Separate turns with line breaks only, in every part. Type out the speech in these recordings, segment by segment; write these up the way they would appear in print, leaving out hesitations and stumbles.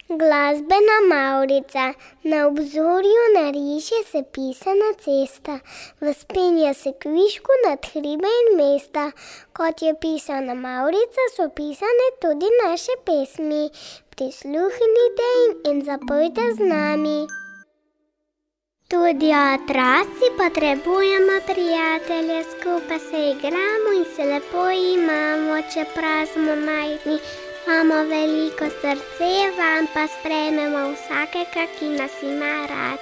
Glasbena mavrica. Na obzorju nariše se pisana cesta, vzpenja se kvišku nad hribe in mesta. Kot je pisana mavrica, so pisane tudi naše pesmi. Prisluhnite jim in zapojte z nami. Tudi otroci potrebujemo prijatelje, skupaj se igramo in se lepo imamo, čeprav smo majhni. Imamo veliko srce, vam pa sprejmemo vsakega, ki nas ima rad.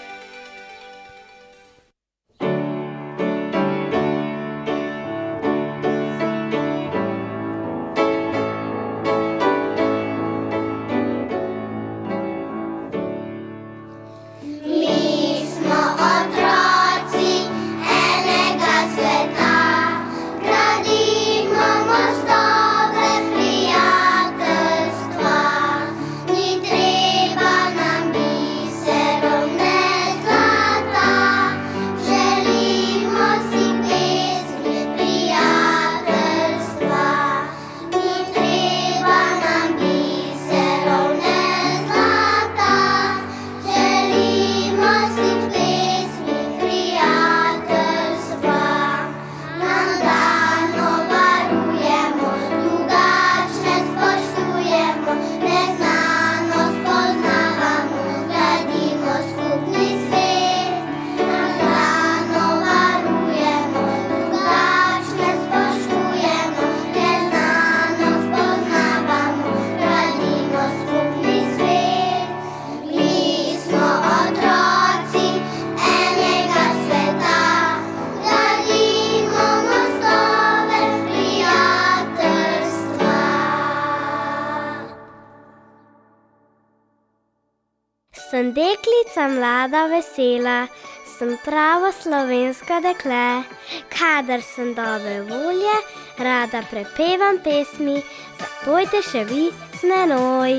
Sem deklica mlada, vesela, sem pravo slovensko dekle. Kadar sem dobre volje, rada prepevam pesmi, zapojte še vi z menoj.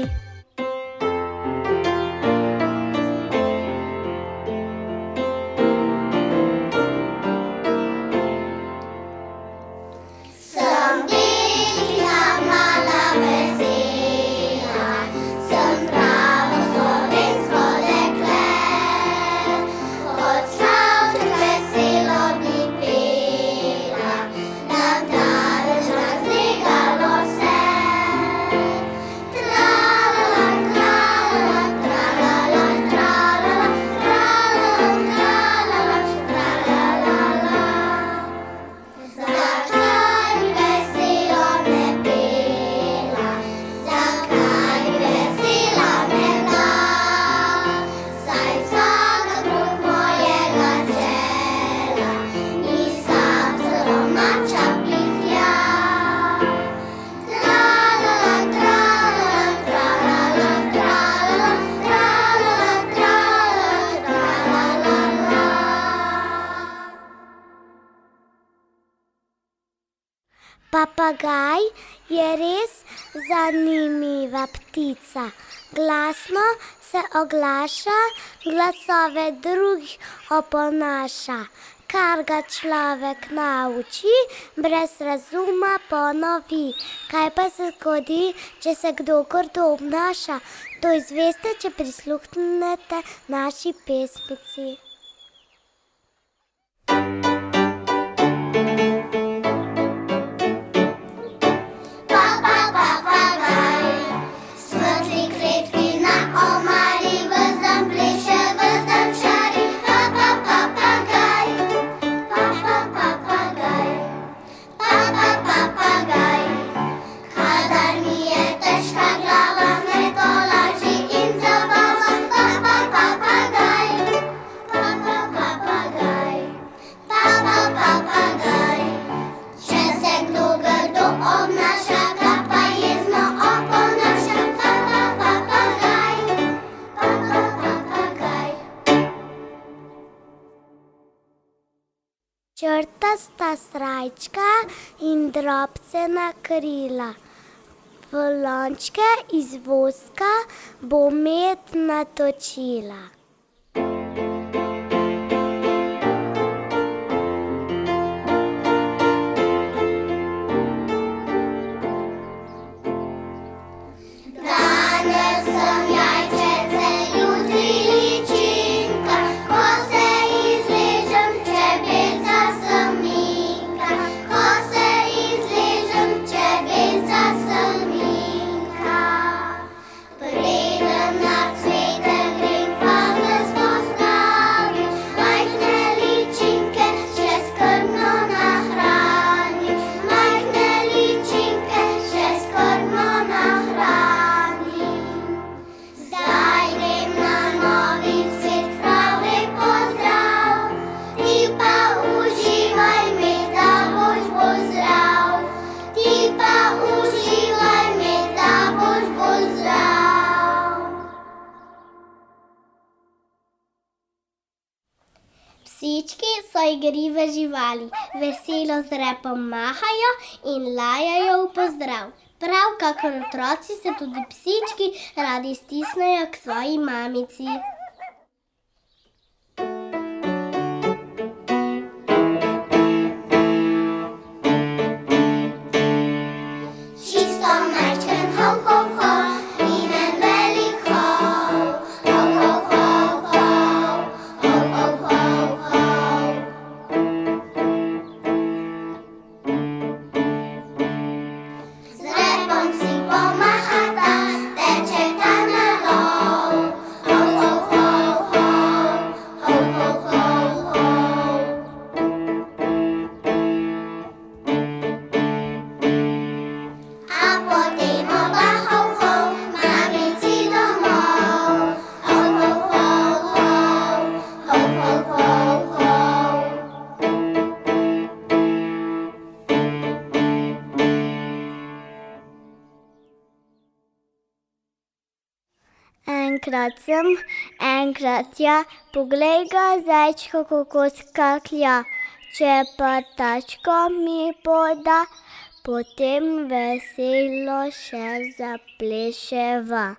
Papagaj je res zanimiva ptica. Glasno se oglaša, glasove drugih oponaša. Kar ga človek nauči, brez razuma ponovi. Kaj pa se zgodi, če se kdo grdo obnaša? To izveste, če prisluhnete naši pesmici. Črtasta srajčka in drobcena krila. V lončke iz voska bo med natočila. Danes sem Psički so igrive živali, veselo z repom mahajo in lajajo v pozdrav. Prav kakor otroci se tudi psički radi stisnejo k svoji mamici. Enkrat sem, enkrat tja, poglej ga, zajčko, kako skaklja. Če pa tačko mi poda, potem veselo še zapleševa.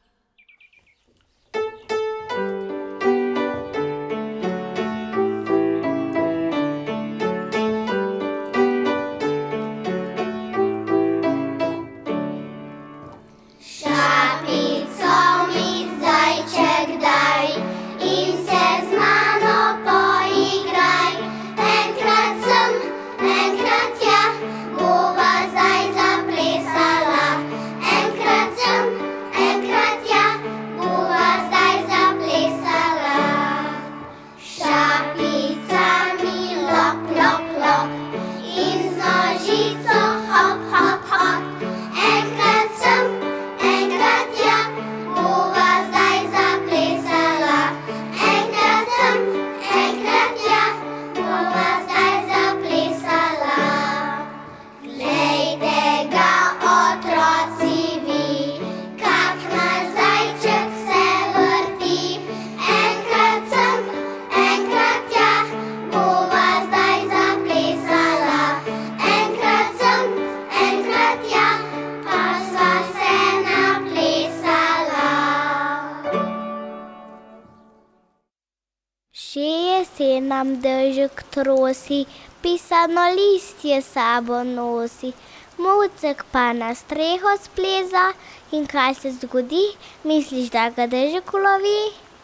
Nam dežek trosi, pisano listje sabo nosi. Mucek pa na streho spleza in kaj se zgodi, misliš, da ga dežek ulovi?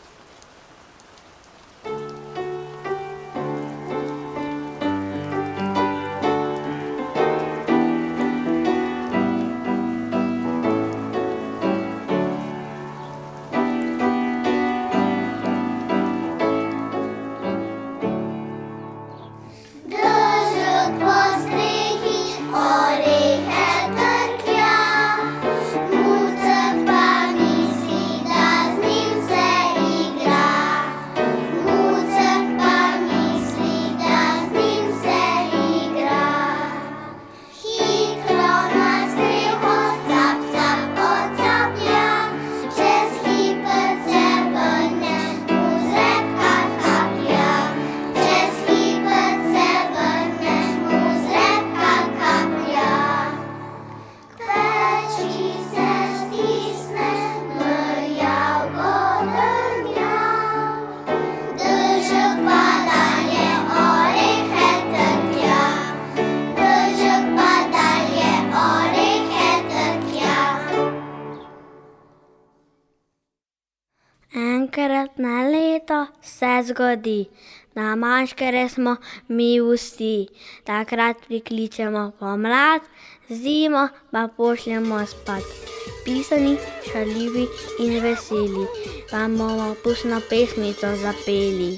Enkrat na leto se zgodi, na maškere smo mi vsi. Takrat prikličemo pomlad, zimo pa pošljemo spat. Pisani, šaljivi in veseli, vam bomo pustno pesmico zapeli.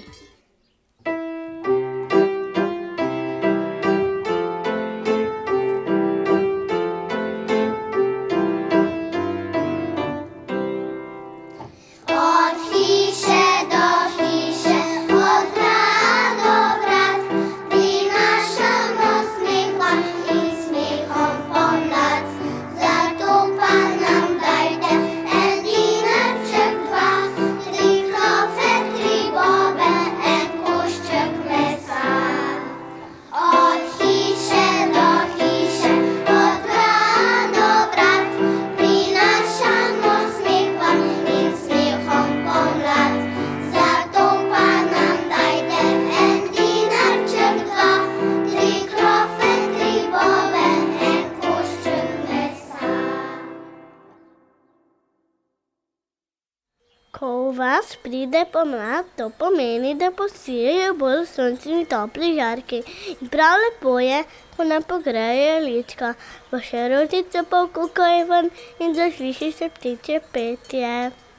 Bobe. Ko v vas pride pomlad, to pomeni, da posijajo bolj sončni topli žarki. In prav lepo je, ko nam pogrejejo lička, vaše rožice pa vkukajo ven in zasliši se ptičje petje.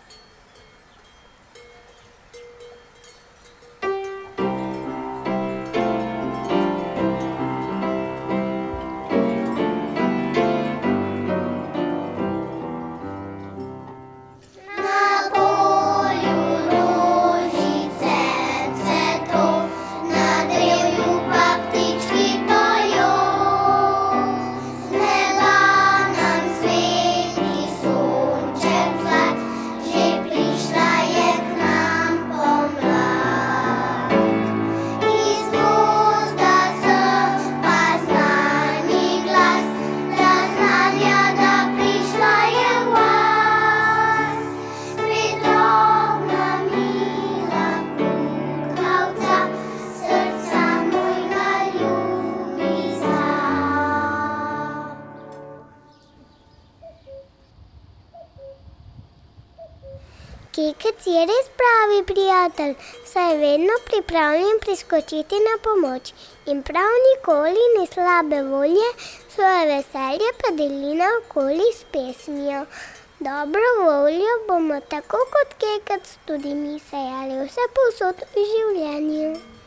Kekec je res pravi prijatelj, saj je vedno pripravljen priskočiti na pomoč in prav nikoli ni slabe volje, svoje veselje pa deli naokoli s pesmijo. Dobro voljo bomo tako kot kekec tudi mi sejali vsepovsod v življenju.